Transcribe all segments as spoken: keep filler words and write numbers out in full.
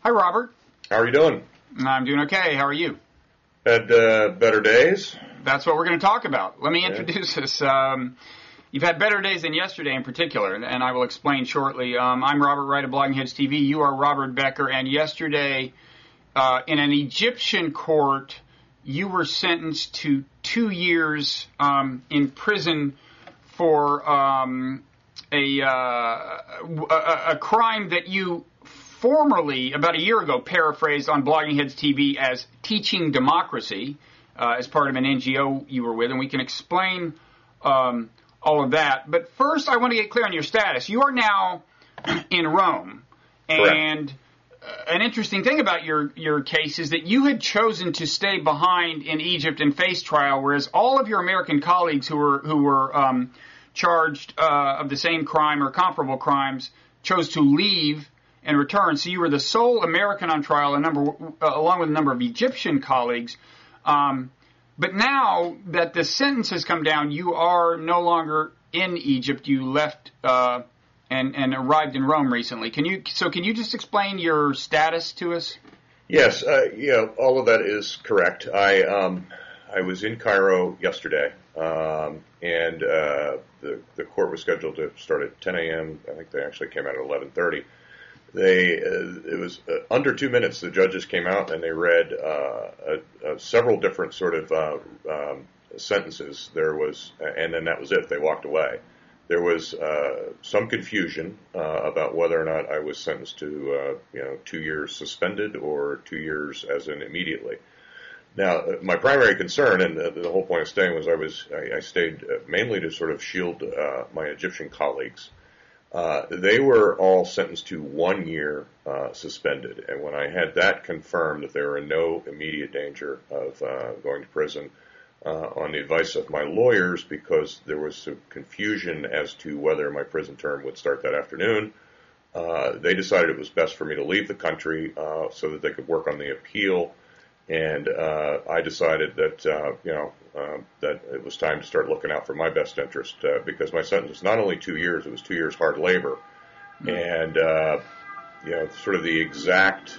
Hi, Robert. How are you doing? I'm doing okay. How are you? Had uh, better days? That's what we're going to talk about. Let me introduce yeah. us. Um, you've had better days than yesterday in particular, and I will explain shortly. Um, I'm Robert Wright of Blogging Heads T V. You are Robert Becker, and yesterday uh, in an Egyptian court, you were sentenced to two years um, in prison for um, a, uh, a a crime that you formerly, about a year ago, paraphrased on Blogging Heads T V as teaching democracy uh, as part of an N G O you were with, and we can explain um, all of that. But first, I want to get clear on your status. You are now in Rome, and Correct. an interesting thing about your, your case is that you had chosen to stay behind in Egypt and face trial, whereas all of your American colleagues who were who were um, charged uh, of the same crime or comparable crimes chose to leave and return. So you were the sole American on trial, a number, uh, along with a number of Egyptian colleagues. Um, but now that the sentence has come down, you are no longer in Egypt. You left uh, and and arrived in Rome recently. Can you? So can you just explain your status to us? Yes, uh, yeah, all of that is correct. I um, I was in Cairo yesterday, um, and uh, the the court was scheduled to start at ten a.m. I think they actually came out at eleven thirty. They, uh, it was uh, under two minutes. The judges came out and they read uh, uh, uh, several different sort of uh, um, sentences. There was, and then that was it. They walked away. There was uh, some confusion uh, about whether or not I was sentenced to, uh, you know, two years suspended or two years as in immediately. Now, my primary concern, and the, the whole point of staying, was I was I, I stayed mainly to sort of shield uh, my Egyptian colleagues. Uh, they were all sentenced to one year uh, suspended, and when I had that confirmed that they were in no immediate danger of uh, going to prison, uh, on the advice of my lawyers, because there was some confusion as to whether my prison term would start that afternoon, uh, they decided it was best for me to leave the country uh, so that they could work on the appeal. And uh, I decided that, uh, you know, uh, that it was time to start looking out for my best interest uh, because my sentence was not only two years, it was two years hard labor. Mm-hmm. And, uh, you know, sort of the exact,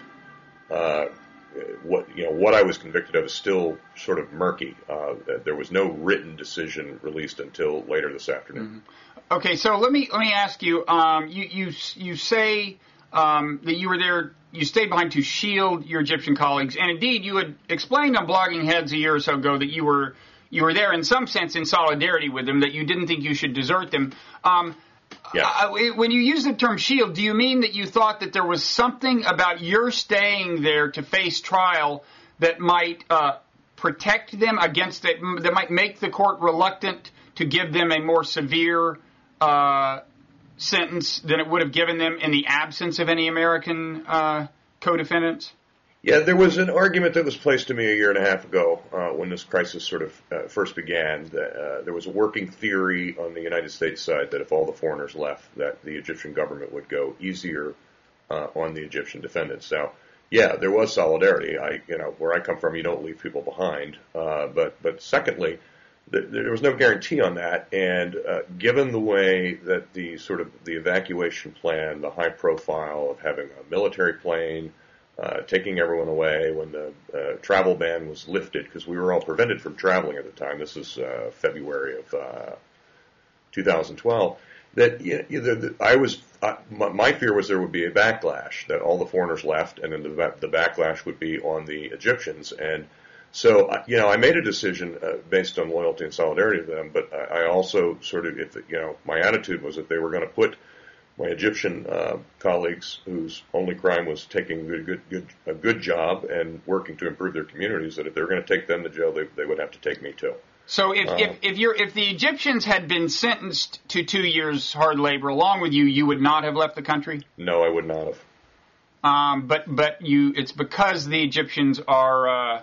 uh, what, you know, what I was convicted of is still sort of murky. Uh, there was no written decision released until later this afternoon. Mm-hmm. Okay, so let me, let me ask you, um, you, you, you say um, that you were there. You stayed behind to shield your Egyptian colleagues, and indeed, you had explained on Blogging Heads a year or so ago that you were you were there in some sense in solidarity with them, that you didn't think you should desert them. Um, yeah. uh, when you use the term shield, do you mean that you thought that there was something about your staying there to face trial that might uh, protect them against it, that might make the court reluctant to give them a more severe uh sentence than it would have given them in the absence of any American uh, co-defendants? Yeah, there was an argument that was placed to me a year and a half ago uh, when this crisis sort of uh, first began. That, uh, there was a working theory on the United States side that if all the foreigners left, that the Egyptian government would go easier uh, on the Egyptian defendants. Now, yeah, there was solidarity. I, you know, where I come from, you don't leave people behind. Uh, but, but secondly, there was no guarantee on that, and uh, given the way that the sort of the evacuation plan, the high profile of having a military plane, uh, taking everyone away when the uh, travel ban was lifted, because we were all prevented from traveling at the time. This is uh, February of uh, two thousand twelve. That you know, the, I was, uh, my, my fear was there would be a backlash, that all the foreigners left, and then the, the backlash would be on the Egyptians. And So, you know, I made a decision uh, based on loyalty and solidarity to them, but I, I also sort of, if you know, my attitude was that they were going to put my Egyptian uh, colleagues, whose only crime was taking a good, good, a good job and working to improve their communities, that if they were going to take them to jail, they, they would have to take me too. So, if uh, if if, you're, if the Egyptians had been sentenced to two years hard labor along with you, you would not have left the country? No, I would not have. Um, but but you, it's because the Egyptians are. Uh,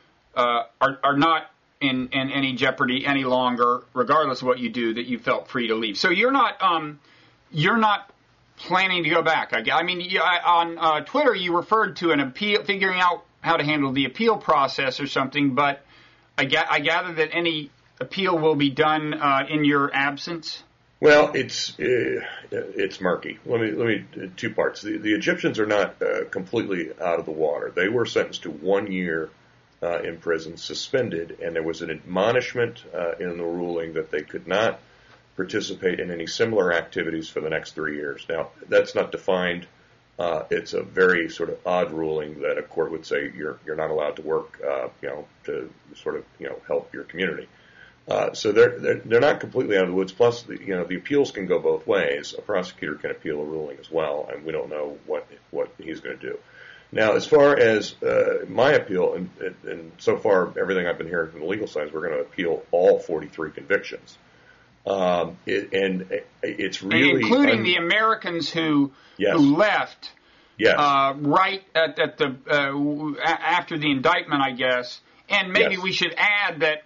Uh, are, are not in, in any jeopardy any longer, regardless of what you do, that you felt free to leave. So you're not um, you're not planning to go back. I, I mean, you, I, on uh, Twitter you referred to an appeal, figuring out how to handle the appeal process or something. But I, ga- I gather that any appeal will be done uh, in your absence. Well, it's uh, it's murky. Let me let me two parts. The, the Egyptians are not uh, completely out of the water. They were sentenced to one year uh, in prison, suspended, and there was an admonishment uh, in the ruling that they could not participate in any similar activities for the next three years. Now, that's not defined. Uh, it's a very sort of odd ruling that a court would say you're you're not allowed to work, uh, you know, to sort of you know help your community. Uh, so they're, they're they're not completely out of the woods. Plus, the, you know, the appeals can go both ways. A prosecutor can appeal a ruling as well, and we don't know what what he's going to do. Now, as far as uh, my appeal, and, and so far everything I've been hearing from the legal side is we're going to appeal all forty-three convictions. Um, it, and it's really and including un- the Americans who yes. who left yes. uh, right at, at the uh, after the indictment, I guess. And maybe yes. we should add that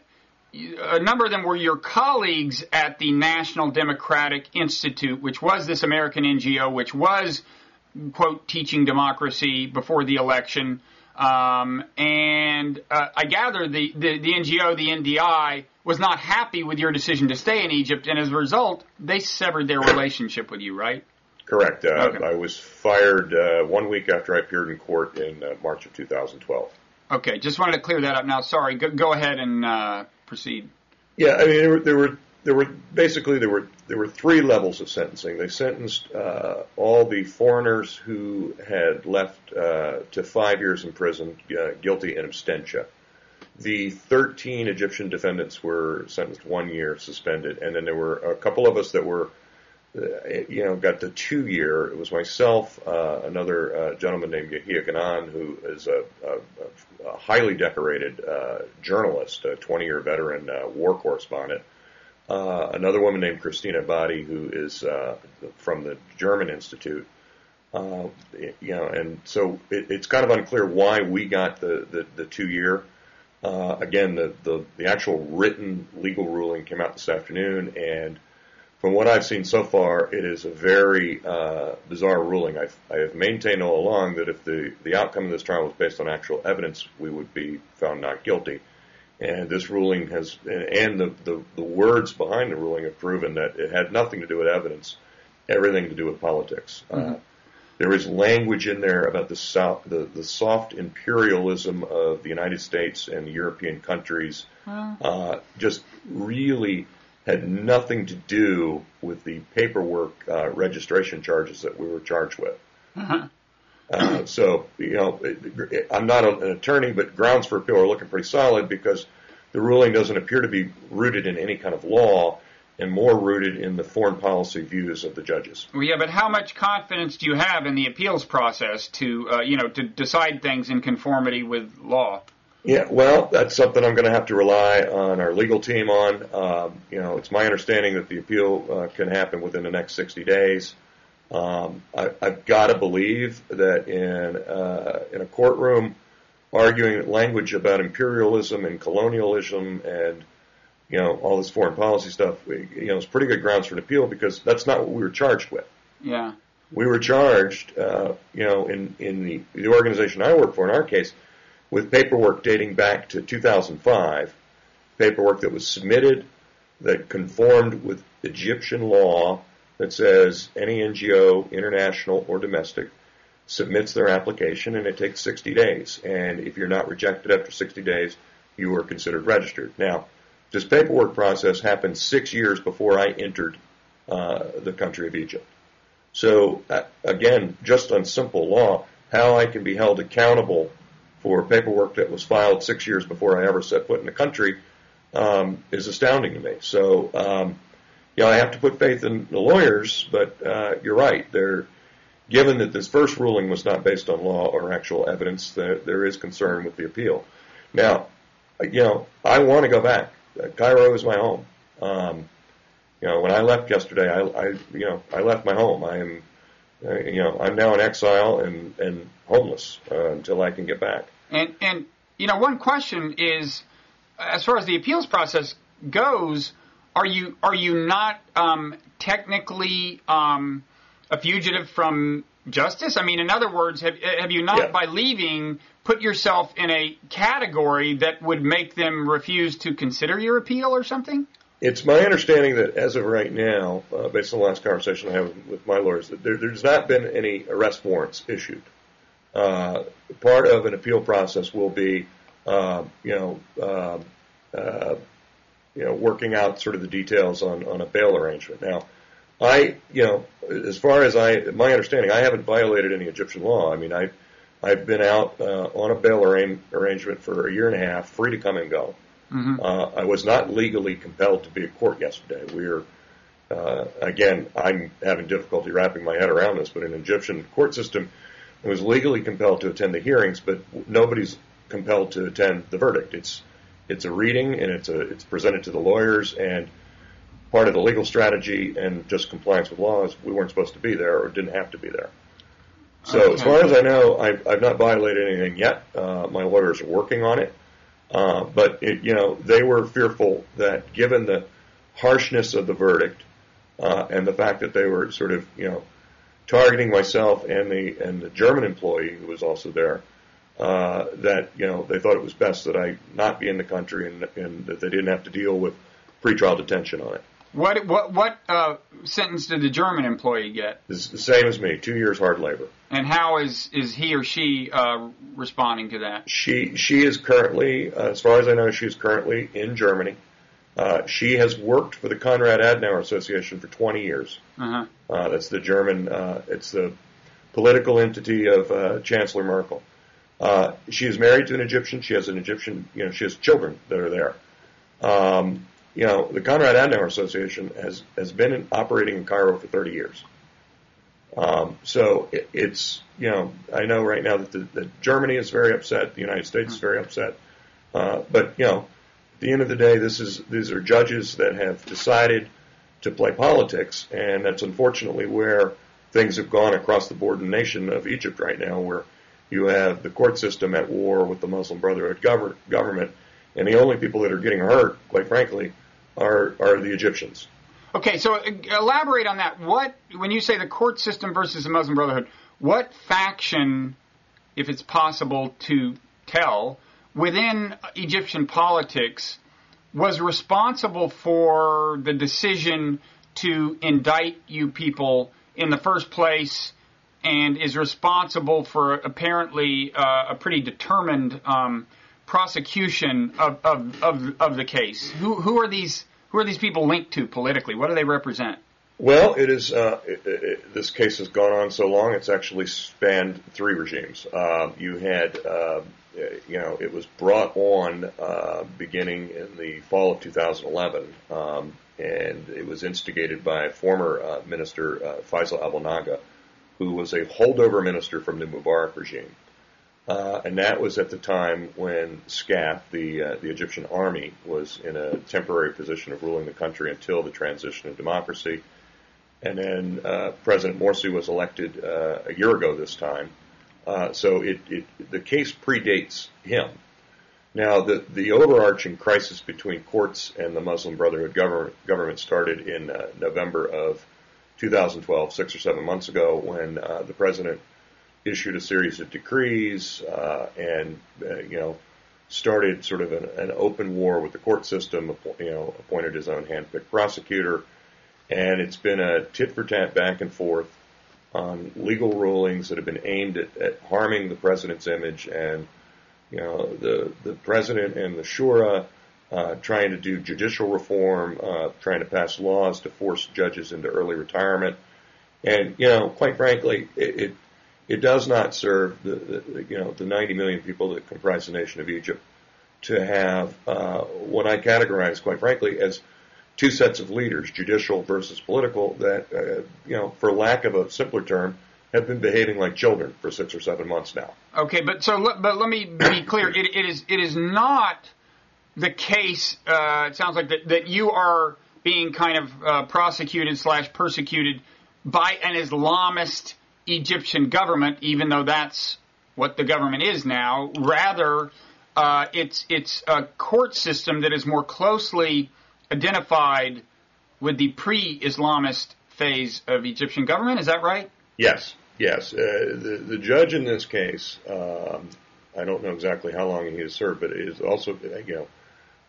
a number of them were your colleagues at the National Democratic Institute, which was this American N G O, which was, quote, teaching democracy before the election. Um, and uh, I gather the, the, the N G O, the N D I, was not happy with your decision to stay in Egypt, and as a result, they severed their relationship with you, right? Correct. Uh, okay. I was fired uh, one week after I appeared in court in uh, March of two thousand twelve. Okay, just wanted to clear that up now. Sorry, go, go ahead and uh, proceed. Yeah, I mean, there were, there were there were basically there were there were three levels of sentencing. They sentenced uh, all the foreigners who had left uh, to five years in prison, uh, guilty in absentia. The thirteen Egyptian defendants were sentenced one year, suspended, and then there were a couple of us that were, uh, you know, got the two year. It was myself, uh, another uh, gentleman named Yahia Ganan, who is a, a, a highly decorated uh, journalist, a twenty year veteran uh, war correspondent. Uh, another woman named Christina Badi, who is uh, from the German Institute. Uh, you know, and so it, it's kind of unclear why we got the, the, the two year. Uh, again, the, the, the actual written legal ruling came out this afternoon, and from what I've seen so far, it is a very uh, bizarre ruling. I've, I have maintained all along that if the, the outcome of this trial was based on actual evidence, we would be found not guilty. And this ruling has, and the, the, the words behind the ruling have proven that it had nothing to do with evidence, everything to do with politics. Mm-hmm. Uh, There is language in there about the, soft, the, the soft imperialism of the United States and the European countries. Wow. Uh, just really had nothing to do with the paperwork uh, registration charges that we were charged with. Uh-huh. Uh, so, you know, it, it, I'm not an attorney, but grounds for appeal are looking pretty solid because the ruling doesn't appear to be rooted in any kind of law, and more rooted in the foreign policy views of the judges. Well, yeah, but how much confidence do you have in the appeals process to, uh, you know, to decide things in conformity with law? Yeah, well, that's something I'm going to have to rely on our legal team on. Um, you know, it's my understanding that the appeal uh, can happen within the next sixty days. Um, I, I've got to believe that in uh, in a courtroom arguing language about imperialism and colonialism and you know, all this foreign policy stuff, you know, it's pretty good grounds for an appeal because that's not what we were charged with. Yeah. We were charged, uh, you know, in, in the, the organization I work for, in our case, with paperwork dating back to two thousand five, paperwork that was submitted that conformed with Egyptian law that says any N G O, international or domestic, submits their application and it takes sixty days. And if you're not rejected after sixty days, you are considered registered. Now, this paperwork process happened six years before I entered uh, the country of Egypt. So, uh, again, just on simple law, how I can be held accountable for paperwork that was filed six years before I ever set foot in the country um, is astounding to me. So, um, you know, I have to put faith in the lawyers, but uh, you're right. They're, given that this first ruling was not based on law or actual evidence, there, there is concern with the appeal. Now, you know, I want to go back. Cairo is my home. Um, you know, when I left yesterday, I, I, you know, I left my home. I am, uh, you know, I'm now in exile and, and homeless uh, until I can get back. And, and, you know, one question is, as far as the appeals process goes, are you, are you not, um, technically, um, a fugitive from justice? I mean, in other words, have, have you not, yeah. by leaving, put yourself in a category that would make them refuse to consider your appeal or something? it's my understanding that as of right now, uh, based on the last conversation I had with, with my lawyers, that there, there's not been any arrest warrants issued. Uh, part of an appeal process will be, uh, you know, uh, uh, you know, working out sort of the details on, on a bail arrangement. Now, I, you know, as far as I, my understanding, I haven't violated any Egyptian law. I mean, I, I've been out uh, on a bail arra- arrangement for a year and a half, free to come and go. Mm-hmm. Uh, I was not legally compelled to be at court yesterday. We're, uh, again, I'm having difficulty wrapping my head around this, but in an Egyptian court system, I was legally compelled to attend the hearings, but nobody's compelled to attend the verdict. It's, it's a reading, and it's a, it's presented to the lawyers, and part of the legal strategy and just compliance with laws, we weren't supposed to be there or didn't have to be there. So okay. As far as I know, I've, I've not violated anything yet. Uh, my lawyers are working on it. Uh, but, it, you know, they were fearful that given the harshness of the verdict uh, and the fact that they were sort of, you know, targeting myself and the and the German employee who was also there, uh, that, you know, they thought it was best that I not be in the country and, and that they didn't have to deal with pretrial detention on it. What what what uh, sentence did the German employee get? It's the same as me, two years hard labor. And how is, is he or she uh, responding to that? She she is currently, uh, as far as I know, she is currently in Germany. Uh, she has worked for the Konrad Adenauer Association for twenty years. Uh-huh. Uh, that's the German, uh, it's the political entity of uh, Chancellor Merkel. Uh, she is married to an Egyptian. She has an Egyptian, you know, she has children that are there. Um, You know, the Konrad Adenauer Association has, has been in, operating in Cairo for thirty years. Um, so it, it's, you know, I know right now that, the, that Germany is very upset, the United States is very upset. Uh, but, you know, at the end of the day, this is these are judges that have decided to play politics, and that's unfortunately where things have gone across the board in the nation of Egypt right now, where you have the court system at war with the Muslim Brotherhood gover- government, and the only people that are getting hurt, quite frankly, are are the Egyptians. Okay, so elaborate on that. What, when you say the court system versus the Muslim Brotherhood, what faction, if it's possible to tell, within Egyptian politics was responsible for the decision to indict you people in the first place and is responsible for apparently uh, a pretty determined um, prosecution of, of, of, of the case? Who, who are these Who are these people linked to politically? What do they represent? Well, it is. Uh, it, it, this case has gone on so long; it's actually spanned three regimes. Uh, you had, uh, you know, it was brought on uh, beginning in the fall of two thousand eleven, um, and it was instigated by former uh, Minister uh, Faisal Abdelnaga, who was a holdover minister from the Mubarak regime. Uh, and that was at the time when S C A F, the uh, the Egyptian army, was in a temporary position of ruling the country until the transition of democracy. And then uh, President Morsi was elected uh, a year ago this time. Uh, so it, it the case predates him. Now, the, the overarching crisis between courts and the Muslim Brotherhood government, government started in uh, November of two thousand twelve, six or seven months ago, when uh, the president issued a series of decrees uh, and, uh, you know, started sort of an, an open war with the court system, you know, appointed his own hand-picked prosecutor. And it's been a tit-for-tat back and forth on legal rulings that have been aimed at, at harming the president's image, and, you know, the, the president and the Shura uh, trying to do judicial reform, uh, trying to pass laws to force judges into early retirement. And, you know, quite frankly, it, it It does not serve the, the you know the ninety million people that comprise the nation of Egypt to have uh, what I categorize, quite frankly, as two sets of leaders, judicial versus political, that uh, you know, for lack of a simpler term, have been behaving like children for six or seven months now. Okay, but so but let me be clear. It, it is it is not the case. Uh, it sounds like that that you are being kind of uh, prosecuted slash persecuted by an Islamist Egyptian government, even though that's what the government is now. Rather, uh, it's it's a court system that is more closely identified with the pre-Islamist phase of Egyptian government. Is that right? Yes, yes. Uh, the the judge in this case, um, I don't know exactly how long he has served, but it is also, you know,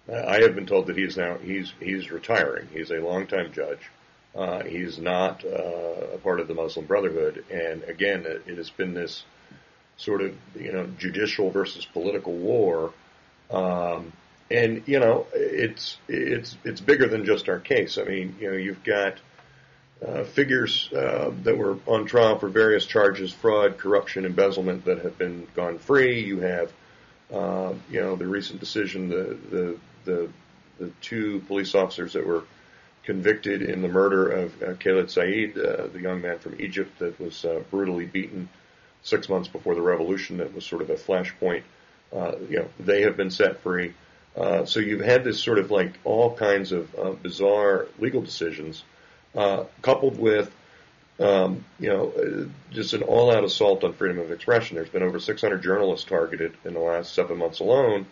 I have been told that he's now he's he's retiring. He's a longtime judge. Uh, he's not uh, a part of the Muslim Brotherhood, and again, it, it has been this sort of you know judicial versus political war. Um, and you know, it's it's it's bigger than just our case. I mean, you know, you've got uh, figures uh, that were on trial for various charges: fraud, corruption, embezzlement, that have been gone free. You have, uh, you know, the recent decision, the the the the two police officers that were convicted in the murder of uh, Khalid Saeed, uh, the young man from Egypt that was uh, brutally beaten six months before the revolution. That was sort of a flashpoint. Uh, you know, they have been set free. Uh, so you've had this sort of like all kinds of uh, bizarre legal decisions, uh, coupled with, um, you know, just an all-out assault on freedom of expression. There's been over six hundred journalists targeted in the last seven months alone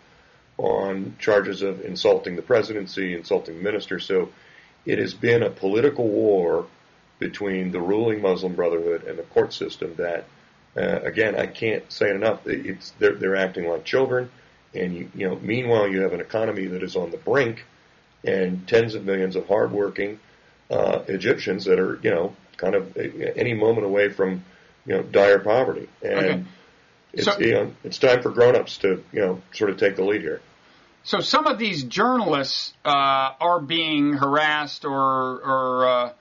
on charges of insulting the presidency, insulting the minister. So it has been a political war between the ruling Muslim Brotherhood and the court system that, uh, again, I can't say it enough. It's they're, they're acting like children, and you, you know. Meanwhile, you have an economy that is on the brink, and tens of millions of hardworking uh, Egyptians that are, you know, kind of any moment away from, you know, dire poverty. And okay. it's so, you know, it's time for grown-ups to, you know, sort of take the lead here. So some of these journalists uh, are being harassed or, or uh,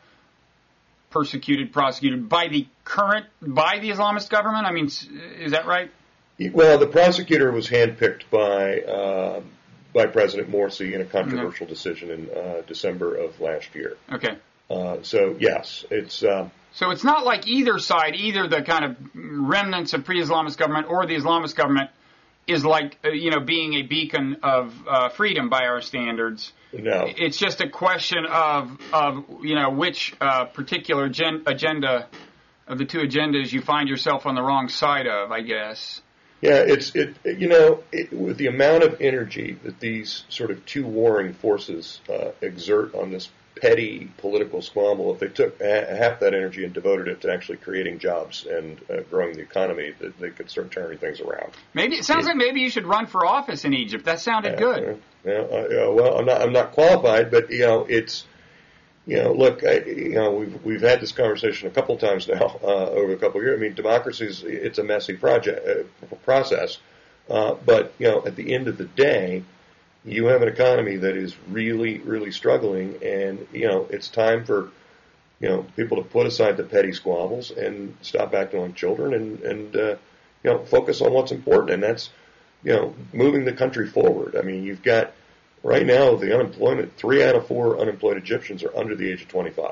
persecuted, prosecuted by the current, by the Islamist government? I mean, is that right? Well, the prosecutor was handpicked by uh, by President Morsi in a controversial mm-hmm. decision in uh, December of last year. Okay. Uh, so, yes, it's... Uh, so it's not like either side, either the kind of remnants of pre-Islamist government or the Islamist government is like, uh, you know, being a beacon of uh, freedom by our standards. No. It's just a question of, of you know, which uh, particular gen- agenda of the two agendas you find yourself on the wrong side of, I guess. Yeah, it's, it. you know, it, with the amount of energy that these sort of two warring forces uh, exert on this petty political squabble, if they took a- half that energy and devoted it to actually creating jobs and uh, growing the economy, that they could start turning things around. Maybe it sounds it, like maybe you should run for office in Egypt. That sounded uh, good. Yeah, uh, well, I'm not. I'm not qualified, but you know, it's. You know, look, I, you know, we've we've had this conversation a couple of times now uh, over a couple of years. I mean, democracy is it's a messy project uh, process, uh, but you know, at the end of the day, you have an economy that is really, really struggling, and you know, it's time for you know people to put aside the petty squabbles and stop acting like children, and and uh, you know, focus on what's important, and that's you know, moving the country forward. I mean, you've got. Right now, the unemployment, three out of four unemployed Egyptians are under the age of twenty-five.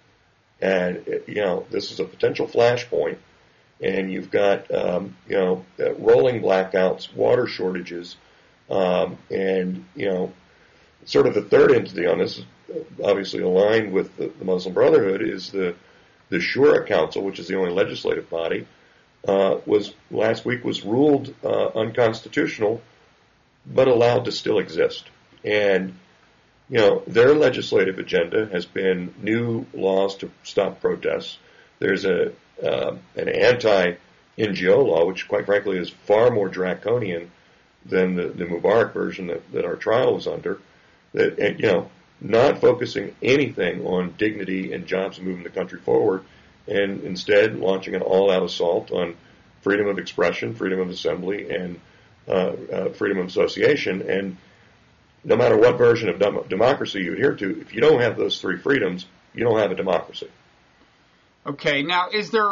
And, you know, this is a potential flashpoint. And you've got, um, you know, rolling blackouts, water shortages, um, and, you know, sort of the third entity on this, obviously aligned with the, the Muslim Brotherhood, is the, the Shura Council, which is the only legislative body, uh, was last week was ruled uh, unconstitutional, but allowed to still exist. And, you know, their legislative agenda has been new laws to stop protests. There's a uh, an anti-N G O law, which, quite frankly, is far more draconian than the, the Mubarak version that, that our trial was under. That, and, you know, not focusing anything on dignity and jobs and moving the country forward, and instead launching an all-out assault on freedom of expression, freedom of assembly, and uh, uh, freedom of association. And no matter what version of dem- democracy you adhere to, if you don't have those three freedoms, you don't have a democracy. Okay, now is there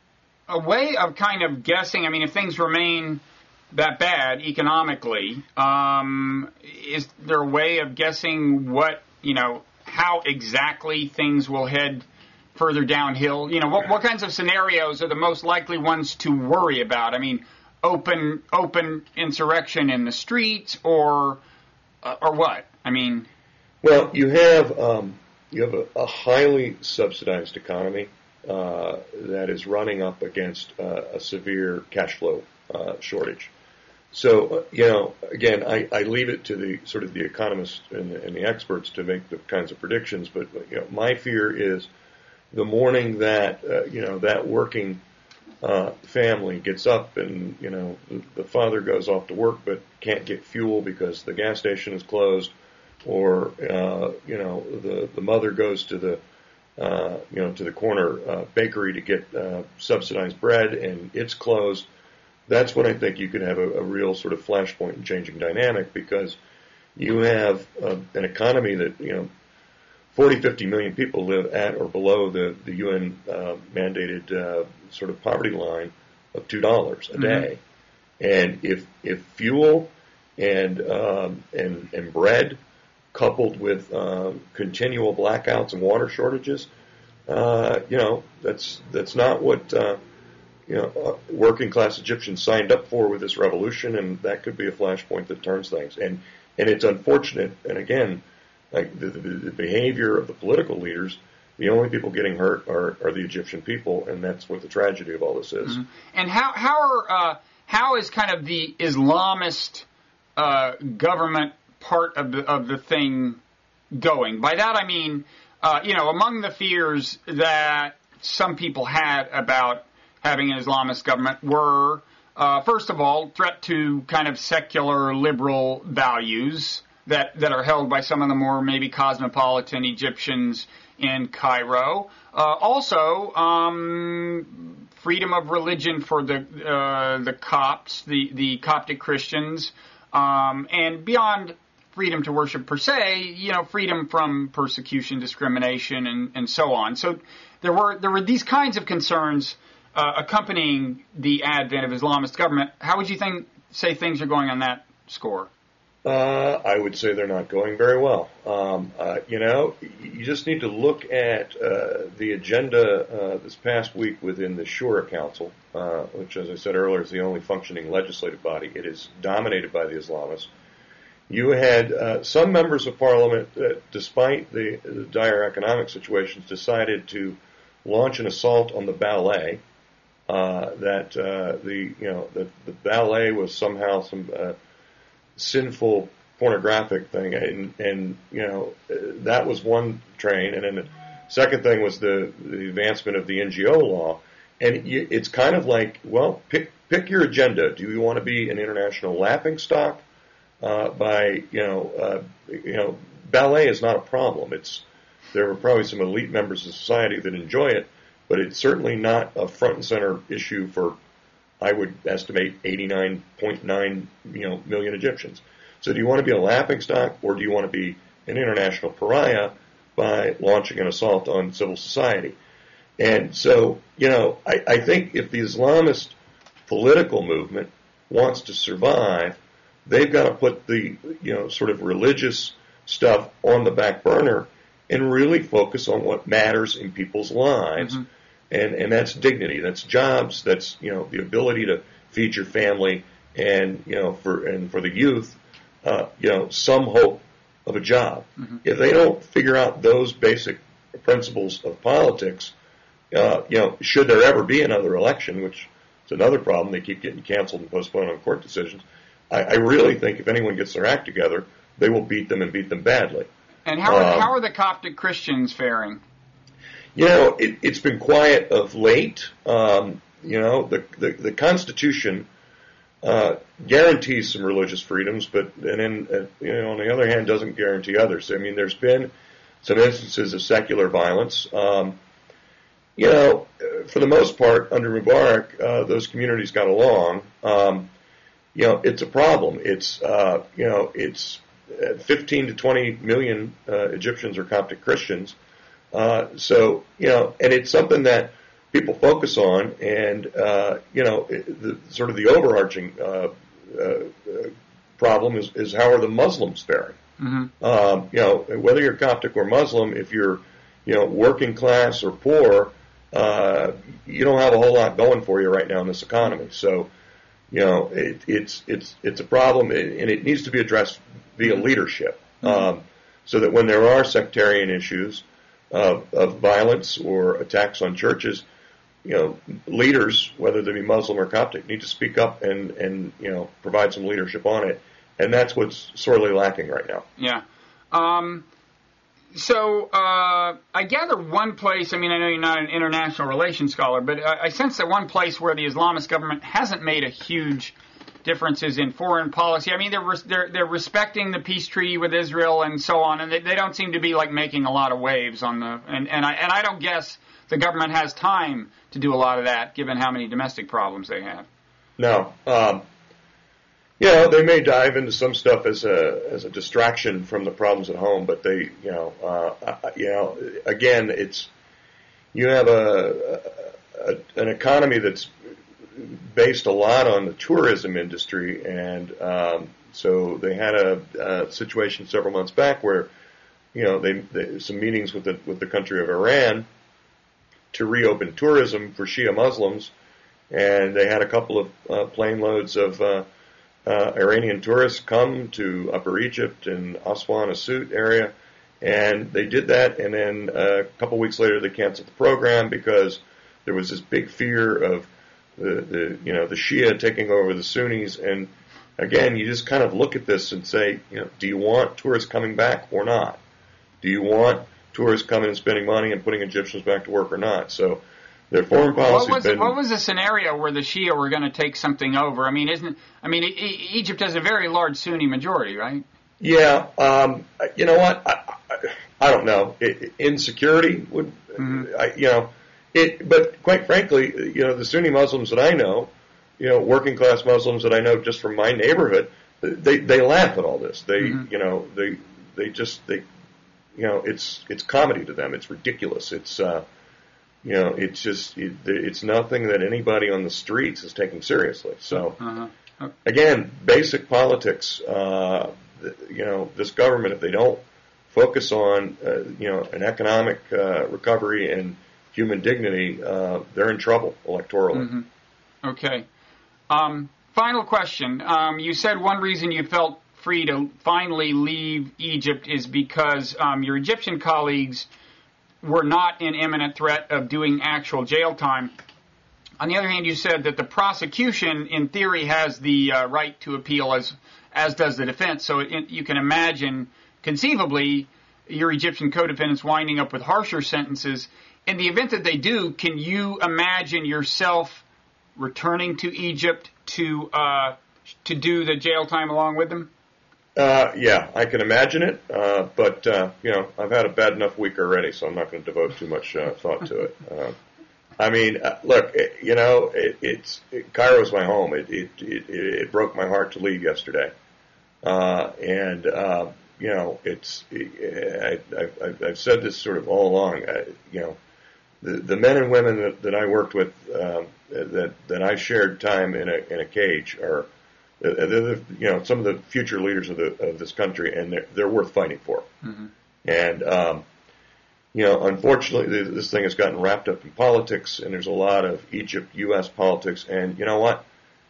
a way of kind of guessing, I mean, if things remain that bad economically, um, is there a way of guessing what, you know, how exactly things will head further downhill? You know, what, what kinds of scenarios are the most likely ones to worry about? I mean, open open insurrection in the streets, or uh, or what? I mean, well, you have um, you have a, a highly subsidized economy uh, that is running up against uh, a severe cash flow uh, shortage. So, uh, you know, again, I, I leave it to the sort of the economists and the, and the experts to make the kinds of predictions. But, you know, my fear is the morning that, uh, you know, that working uh, family gets up and, you know, the, the father goes off to work but can't get fuel because the gas station is closed, or, uh, you know, the, the mother goes to the, uh, you know, to the corner uh, bakery to get uh, subsidized bread and it's closed. That's when I think you could have a, a real sort of flashpoint in changing dynamic, because you have uh, an economy that, you know, forty, fifty million people live at or below the, the U N uh, mandated uh, sort of poverty line of two dollars a day. Mm-hmm. And if if fuel and um, and and bread, coupled with um, continual blackouts and water shortages, uh, you know, that's that's not what uh, you know uh, working class Egyptians signed up for with this revolution, and that could be a flashpoint that turns things. And and it's unfortunate. And again, like the, the, the behavior of the political leaders, the only people getting hurt are, are the Egyptian people, and that's what the tragedy of all this is. Mm-hmm. And how how are uh, how is kind of the Islamist uh, government part of the of the thing going? By that I mean, uh, you know, among the fears that some people had about having an Islamist government were, uh, first of all, threat to kind of secular liberal values that, that are held by some of the more maybe cosmopolitan Egyptians in Cairo. Uh, also, um, freedom of religion for the uh, the Copts, the, the Coptic Christians, um, and beyond freedom to worship per se, you know, freedom from persecution, discrimination, and, and so on. So there were there were these kinds of concerns uh, accompanying the advent of Islamist government. How would you think say things are going on that score? Uh, I would say they're not going very well. Um, uh, you know, you just need to look at uh, the agenda uh, this past week within the Shura Council, uh, which, as I said earlier, is the only functioning legislative body. It is dominated by the Islamists. You had uh, some members of Parliament that, despite the, the dire economic situations, decided to launch an assault on the ballet. Uh, that uh, the you know the, the ballet was somehow some uh, sinful pornographic thing, and, and you know that was one train, and then the second thing was the, the advancement of the N G O law, and you, it's kind of like, well, pick pick your agenda. Do you want to be an international laughingstock uh, by you know uh, you know ballet is not a problem. It's there are probably some elite members of society that enjoy it, but it's certainly not a front and center issue for, I would estimate, eighty-nine point nine you know, million Egyptians. So do you want to be a laughingstock, or do you want to be an international pariah by launching an assault on civil society? And so, you know, I, I think if the Islamist political movement wants to survive, they've got to put the, you know, sort of religious stuff on the back burner and really focus on what matters in people's lives. Mm-hmm. And, and that's dignity, that's jobs, that's, you know, the ability to feed your family, and, you know, for, and for the youth, uh, you know, some hope of a job. Mm-hmm. If they don't figure out those basic principles of politics, uh, you know, should there ever be another election, which is another problem, they keep getting canceled and postponed on court decisions, I, I really think if anyone gets their act together, they will beat them and beat them badly. And how are, um, how are the Coptic Christians faring? You know, it, it's been quiet of late. Um, you know, the the, the Constitution uh, guarantees some religious freedoms, but and then uh, you know, on the other hand, doesn't guarantee others. I mean, there's been some instances of secular violence. Um, you know, for the most part, under Mubarak, uh, those communities got along. Um, you know, it's a problem. It's uh, you know, it's fifteen to twenty million uh, Egyptians are Coptic Christians. Uh, so, you know, and it's something that people focus on, and, uh, you know, the, sort of the overarching uh, uh, problem is, is how are the Muslims faring? Mm-hmm. Um, you know, whether you're Coptic or Muslim, if you're, you know, working class or poor, uh, you don't have a whole lot going for you right now in this economy. So, you know, it, it's it's it's a problem, and it needs to be addressed via leadership, mm-hmm. um, so that when there are sectarian issues Of, of violence or attacks on churches, you know, leaders, whether they be Muslim or Coptic, need to speak up and, and you know, provide some leadership on it. And that's what's sorely lacking right now. Yeah. Um, So uh, I gather one place, I mean, I know you're not an international relations scholar, but I, I sense that one place where the Islamist government hasn't made a huge differences in foreign policy. I mean, they're they're they're respecting the peace treaty with Israel and so on, and they, they don't seem to be like making a lot of waves on the. And, and I and I don't guess the government has time to do a lot of that, given how many domestic problems they have. No, um, you know, they may dive into some stuff as a as a distraction from the problems at home, but they, you know, uh, you know, again, it's you have a, a an economy that's based a lot on the tourism industry, and um, so they had a, a situation several months back where, you know, they, they some meetings with the with the country of Iran to reopen tourism for Shia Muslims, and they had a couple of uh, plane loads of uh, uh, Iranian tourists come to Upper Egypt and Aswan, Asut area, and they did that, and then uh, a couple weeks later they canceled the program because there was this big fear of The, the you know the Shia taking over the Sunnis, and again, you just kind of look at this and say, you know, do you want tourists coming back or not? Do you want tourists coming and spending money and putting Egyptians back to work or not? So their foreign policy. What was been, what was the scenario where the Shia were going to take something over? I mean, isn't I mean, e- Egypt has a very large Sunni majority, right? Yeah, um, you know what? I, I, I don't know. It, insecurity would, mm-hmm. I, you know. It, but quite frankly, you know, the Sunni Muslims that I know, you know, working class Muslims that I know just from my neighborhood, they they laugh at all this. They, mm-hmm. you know, they they just they, you know, it's it's comedy to them. It's ridiculous. It's, uh, you know, it's just it, it's nothing that anybody on the streets is taking seriously. So, uh-huh. Okay. Again, basic politics. Uh, you know, this government, if they don't focus on, uh, you know, an economic uh, recovery and human dignity, uh, they're in trouble electorally. Mm-hmm. Okay. Um, final question. Um, you said one reason you felt free to finally leave Egypt is because um, your Egyptian colleagues were not in imminent threat of doing actual jail time. On the other hand, you said that the prosecution, in theory, has the uh, right to appeal, as as does the defense. So it, you can imagine, conceivably, your Egyptian co-defendants winding up with harsher sentences. In the event that they do, can you imagine yourself returning to Egypt to uh, to do the jail time along with them? Uh, yeah, I can imagine it, uh, but uh, you know, I've had a bad enough week already, so I'm not going to devote too much uh, thought to it. Uh, I mean, uh, look, it, you know, it, it's it, Cairo's my home. It, it it it broke my heart to leave yesterday, uh, and uh, you know, it's it, I, I, I've said this sort of all along. I, you know. The, the men and women that, that I worked with, um, that that I shared time in a in a cage, are they're the, you know, some of the future leaders of the of this country, and they're they're worth fighting for. Mm-hmm. And um, you know, unfortunately, this thing has gotten wrapped up in politics, and there's a lot of Egypt U S politics. And you know what?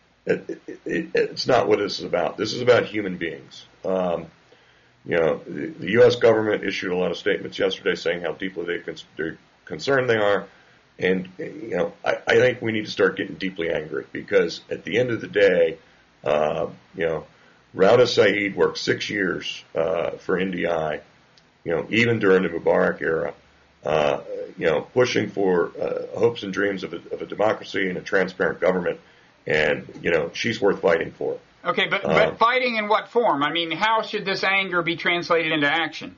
It, it, it, it's not what this is about. This is about human beings. Um, you know, the, the U S government issued a lot of statements yesterday saying how deeply they cons- they're concerned they are, and you know, I, I think we need to start getting deeply angry, because at the end of the day, uh, you know, Rauda Saeed worked six years uh, for N D I, you know, even during the Mubarak era, uh, you know, pushing for uh, hopes and dreams of a, of a democracy and a transparent government, and you know, she's worth fighting for. Okay, but, uh, but fighting in what form? I mean, how should this anger be translated into action?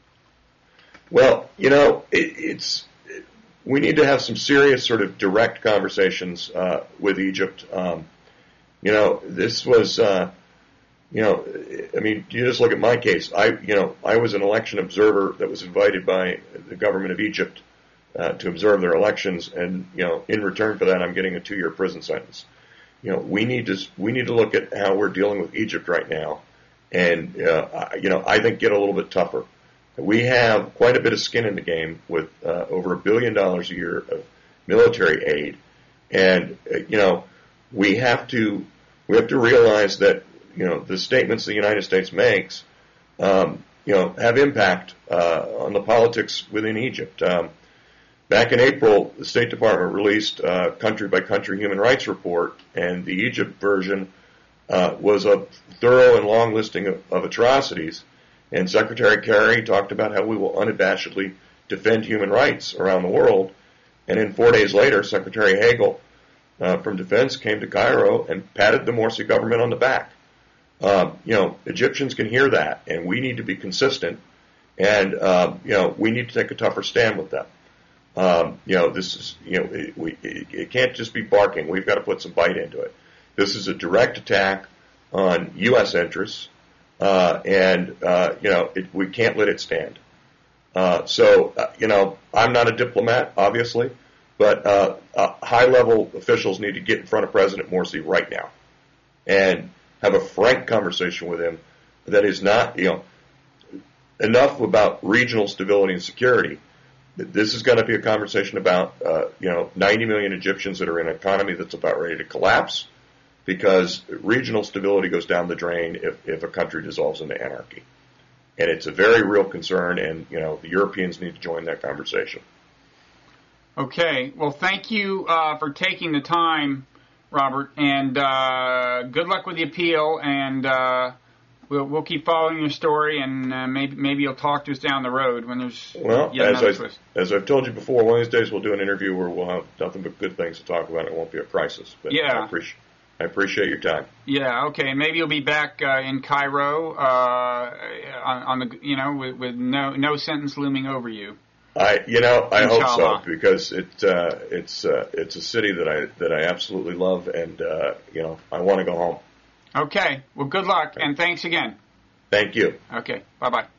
Well, you know, it, it's. We need to have some serious sort of direct conversations uh, with Egypt. Um, you know, this was, uh, you know, I mean, you just look at my case. I, you know, I was an election observer that was invited by the government of Egypt uh, to observe their elections, and you know, in return for that, I'm getting a two-year prison sentence. You know, we need to we need to look at how we're dealing with Egypt right now, and uh, you know, I think get a little bit tougher. We have quite a bit of skin in the game with uh, over a billion dollars a year of military aid, and uh, you know, we have to we have to realize that you know the statements the United States makes, um, you know, have impact uh, on the politics within Egypt. Um, back in April, the State Department released a country by country human rights report, and the Egypt version uh, was a thorough and long listing of, of atrocities. And Secretary Kerry talked about how we will unabashedly defend human rights around the world. And then four days later, Secretary Hagel uh, from Defense came to Cairo and patted the Morsi government on the back. Uh, you know, Egyptians can hear that, and we need to be consistent. And, uh, you know, we need to take a tougher stand with them. Um, you know, this is, you know, it, we, it, it can't just be barking. We've got to put some bite into it. This is a direct attack on U S interests, uh, and, uh, you know, it, we can't let it stand. Uh, so, uh, you know, I'm not a diplomat, obviously, but uh, uh, high-level officials need to get in front of President Morsi right now and have a frank conversation with him that is not, you know, enough about regional stability and security. This is going to be a conversation about, uh, you know, ninety million Egyptians that are in an economy that's about ready to collapse because regional stability goes down the drain if, if a country dissolves into anarchy. And it's a very real concern, and, you know, the Europeans need to join that conversation. Okay. Well, thank you uh, for taking the time, Robert, and uh, good luck with the appeal, and uh, we'll we'll keep following your story, and uh, maybe maybe you'll talk to us down the road when there's well, yet as another I, twist. As I've told you before, one of these days we'll do an interview where we'll have nothing but good things to talk about. It won't be a crisis. But yeah. I appreciate, I appreciate your time. Yeah, okay. Maybe you'll be back uh, in Cairo uh, on, on the you know with, with no no sentence looming over you. I, you know, I Inshallah. hope so because it, uh, it's, uh, it's a city that I that I absolutely love, and uh, you know, I want to go home. Okay. Well, good luck, and thanks again. Thank you. Okay. Bye bye.